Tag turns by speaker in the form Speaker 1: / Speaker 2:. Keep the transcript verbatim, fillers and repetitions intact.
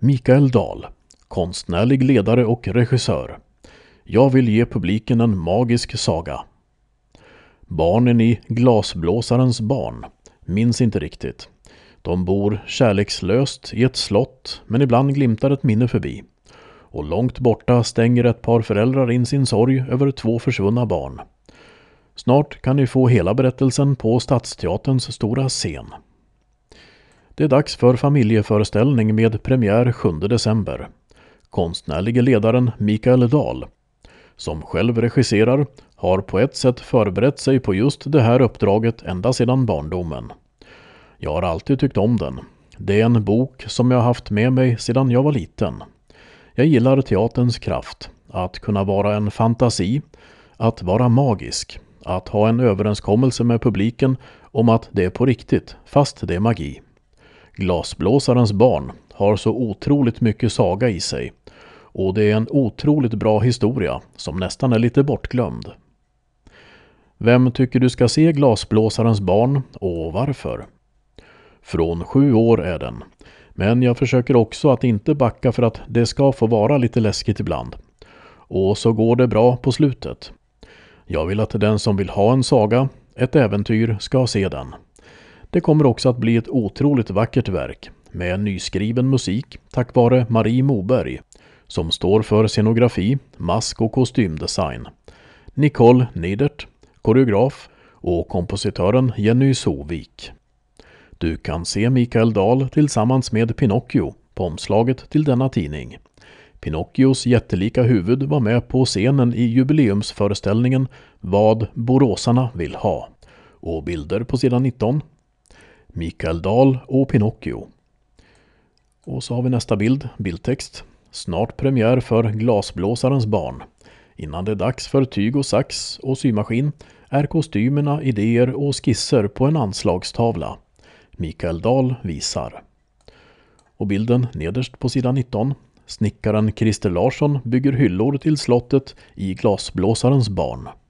Speaker 1: Mikael Dahl, konstnärlig ledare och regissör. Jag vill ge publiken en magisk saga. Barnen i Glasblåsarens barn minns inte riktigt. De bor kärlekslöst i ett slott, men ibland glimtar ett minne förbi. Och långt borta stänger ett par föräldrar in sin sorg över två försvunna barn. Snart kan ni få hela berättelsen på Stadsteaterns stora scen. Det är dags för familjeföreställning med premiär sjunde december. Konstnärlige ledaren Mikael Dahl, som själv regisserar, har på ett sätt förberett sig på just det här uppdraget ända sedan barndomen. Jag har alltid tyckt om den. Det är en bok som jag har haft med mig sedan jag var liten. Jag gillar teaterns kraft, att kunna vara en fantasi, att vara magisk, att ha en överenskommelse med publiken om att det är på riktigt, fast det är magi. Glasblåsarens barn har så otroligt mycket saga i sig, och det är en otroligt bra historia som nästan är lite bortglömd. Vem tycker du ska se Glasblåsarens barn och varför? Från sju år är den, men jag försöker också att inte backa för att det ska få vara lite läskigt ibland. Och så går det bra på slutet. Jag vill att den som vill ha en saga, ett äventyr, ska se den. Det kommer också att bli ett otroligt vackert verk med nyskriven musik tack vare Marie Moberg, som står för scenografi, mask- och kostymdesign. Nicole Nidert, koreograf, och kompositören Jenny Sovik. Du kan se Mikael Dahl tillsammans med Pinocchio på omslaget till denna tidning. Pinocchios jättelika huvud var med på scenen i jubileumsföreställningen Vad boråsarna vill ha. Och bilder på sidan nitton. Mikael Dahl och Pinocchio. Och så har vi nästa bild, bildtext. Snart premiär för Glasblåsarens barn. Innan det är dags för tyg och sax och symaskin är kostymerna, idéer och skisser på en anslagstavla. Mikael Dahl visar. Och bilden nederst på sidan nitton. Snickaren Christer Larsson bygger hyllor till slottet i Glasblåsarens barn.